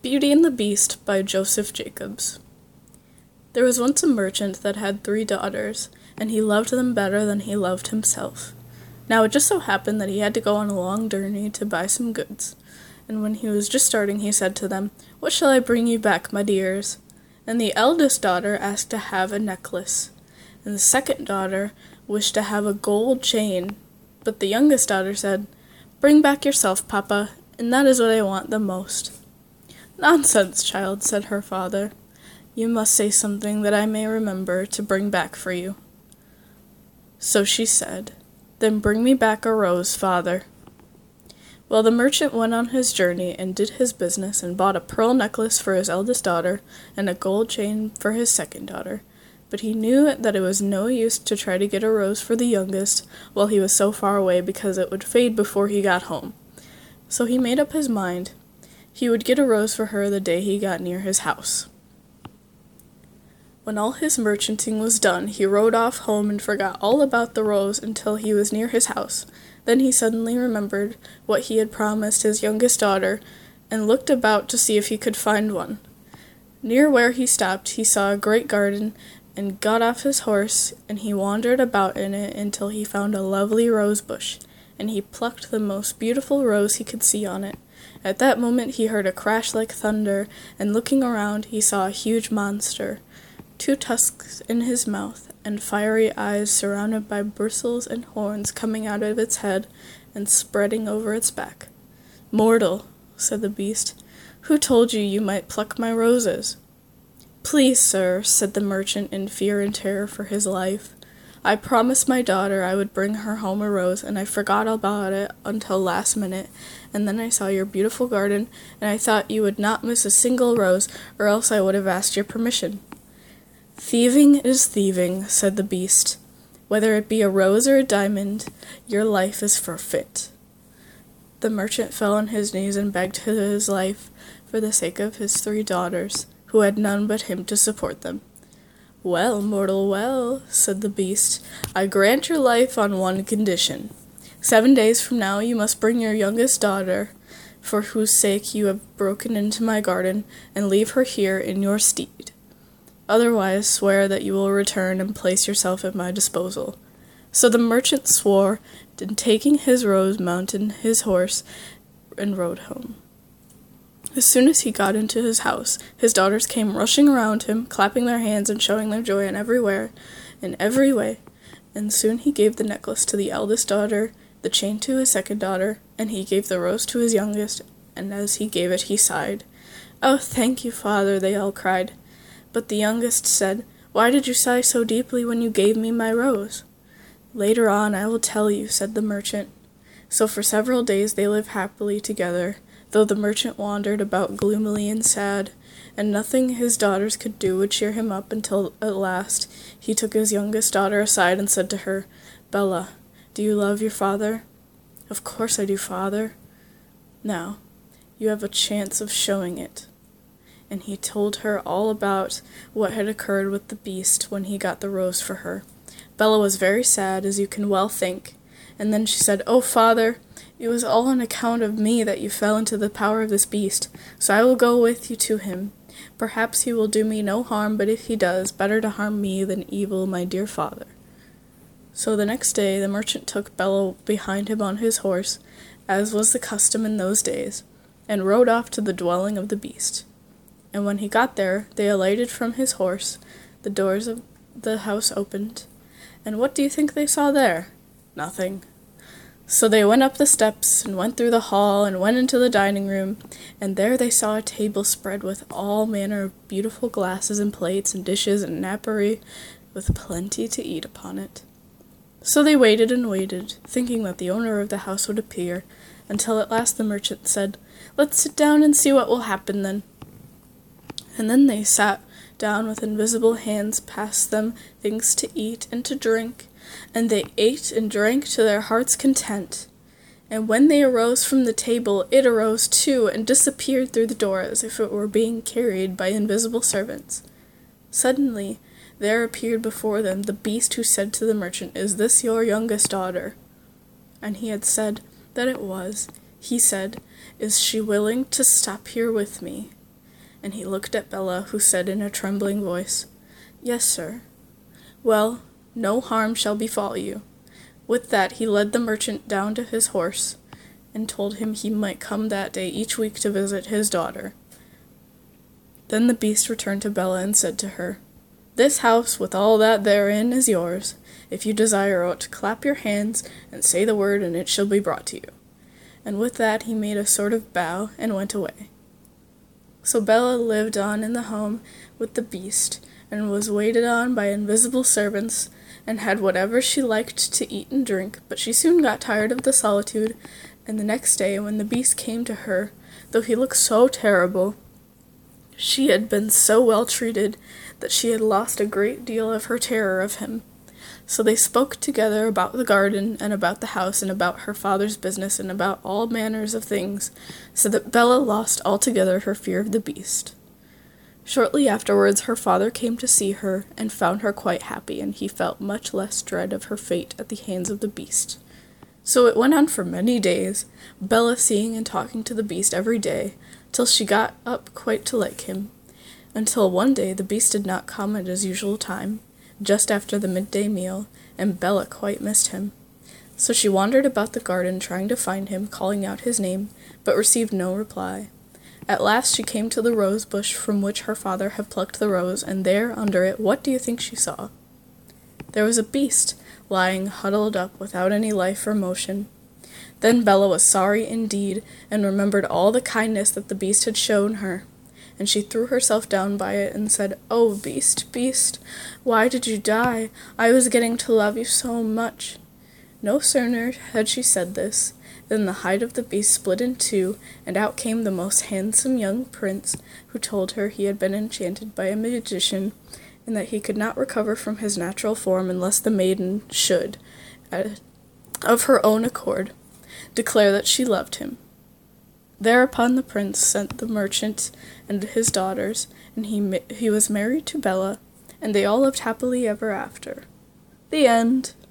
Beauty and the Beast by Joseph Jacobs. There was once a merchant that had 3 daughters, and he loved them better than he loved himself. Now it just so happened that he had to go on a long journey to buy some goods, and when he was just starting he said to them, "What shall I bring you back, my dears?" And the eldest daughter asked to have a necklace, and the second daughter wished to have a gold chain, but the youngest daughter said, "Bring back yourself, Papa, and that is what I want the most." "Nonsense, child," said her father. "You must say something that I may remember to bring back for you." So she said, "Then bring me back a rose, father." Well, the merchant went on his journey and did his business and bought a pearl necklace for his eldest daughter and a gold chain for his second daughter. But he knew that it was no use to try to get a rose for the youngest while he was so far away, because it would fade before he got home. So he made up his mind. He would get a rose for her the day he got near his house. When all his merchanting was done, he rode off home and forgot all about the rose until he was near his house. Then he suddenly remembered what he had promised his youngest daughter, and looked about to see if he could find one. Near where he stopped, he saw a great garden, and got off his horse, and he wandered about in it until he found a lovely rose bush, and he plucked the most beautiful rose he could see on it. At that moment he heard a crash like thunder, and looking around he saw a huge monster, 2 tusks in his mouth, and fiery eyes surrounded by bristles and horns coming out of its head and spreading over its back. "Mortal," said the beast, "who told you you might pluck my roses?" "Please, sir," said the merchant in fear and terror for his life, "I promised my daughter I would bring her home a rose, and I forgot about it until last minute, and then I saw your beautiful garden, and I thought you would not miss a single rose, or else I would have asked your permission." "Thieving is thieving," said the beast. "Whether it be a rose or a diamond, your life is forfeit." The merchant fell on his knees and begged his life for the sake of his 3 daughters, who had none but him to support them. "Well, mortal, well," said the beast, "I grant your life on one condition. 7 days from now you must bring your youngest daughter, for whose sake you have broken into my garden, and leave her here in your stead. Otherwise swear that you will return and place yourself at my disposal." So the merchant swore, and taking his rose mounted his horse and rode home. As soon as he got into his house, his daughters came rushing around him, clapping their hands and showing their joy in every way, and soon he gave the necklace to the eldest daughter, the chain to his second daughter, and he gave the rose to his youngest, and as he gave it he sighed. "Oh, thank you, father," they all cried. But the youngest said, "Why did you sigh so deeply when you gave me my rose?" "Later on I will tell you," said the merchant. So for several days they lived happily together, though the merchant wandered about gloomily and sad, and nothing his daughters could do would cheer him up, until at last he took his youngest daughter aside and said to her, "Bella, do you love your father?" "Of course I do, father." "Now, you have a chance of showing it." And he told her all about what had occurred with the beast when he got the rose for her. Bella was very sad, as you can well think, and then she said, "Oh, father, it was all on account of me that you fell into the power of this beast, so I will go with you to him. Perhaps he will do me no harm, but if he does, better to harm me than evil my dear father." So the next day the merchant took Bella behind him on his horse, as was the custom in those days, and rode off to the dwelling of the beast. And when he got there, they alighted from his horse, the doors of the house opened, and what do you think they saw there? Nothing. So they went up the steps, and went through the hall, and went into the dining room, and there they saw a table spread with all manner of beautiful glasses and plates and dishes and napery, with plenty to eat upon it. So they waited and waited, thinking that the owner of the house would appear, until at last the merchant said, "Let's sit down and see what will happen then." And then they sat down, with invisible hands passed them things to eat and to drink, and they ate and drank to their heart's content. And when they arose from the table, it arose too, and disappeared through the door as if it were being carried by invisible servants. Suddenly there appeared before them the beast, who said to the merchant, "Is this your youngest daughter?" And he had said that it was. He said, "Is she willing to stop here with me?" and he looked at Bella, who said in a trembling voice, "Yes, sir." "Well, no harm shall befall you." With that he led the merchant down to his horse, and told him he might come that day each week to visit his daughter. Then the Beast returned to Bella and said to her, "This house, with all that therein, is yours. If you desire it, clap your hands, and say the word, and it shall be brought to you." And with that he made a sort of bow, and went away. So Bella lived on in the home with the Beast, and was waited on by invisible servants, and had whatever she liked to eat and drink, but she soon got tired of the solitude, and the next day, when the Beast came to her, though he looked so terrible, she had been so well treated that she had lost a great deal of her terror of him. So they spoke together about the garden, and about the house, and about her father's business, and about all manners of things, so that Bella lost altogether her fear of the Beast. Shortly afterwards her father came to see her, and found her quite happy, and he felt much less dread of her fate at the hands of the Beast. So it went on for many days, Bella seeing and talking to the Beast every day, till she got up quite to like him, until one day the Beast did not come at his usual time, just after the midday meal, and Bella quite missed him. So she wandered about the garden trying to find him, calling out his name, but received no reply. At last she came to the rose bush from which her father had plucked the rose, and there, under it, what do you think she saw? There was a Beast, lying huddled up, without any life or motion. Then Bella was sorry indeed, and remembered all the kindness that the Beast had shown her, and she threw herself down by it, and said, "Oh, Beast, Beast, why did you die? I was getting to love you so much." No sooner had she said this, than the hide of the Beast split in two, and out came the most handsome young prince, who told her he had been enchanted by a magician, and that he could not recover from his natural form unless the maiden should, of her own accord, declare that she loved him. Thereupon the prince sent the merchant and his daughters, and he was married to Bella, and they all lived happily ever after. The end.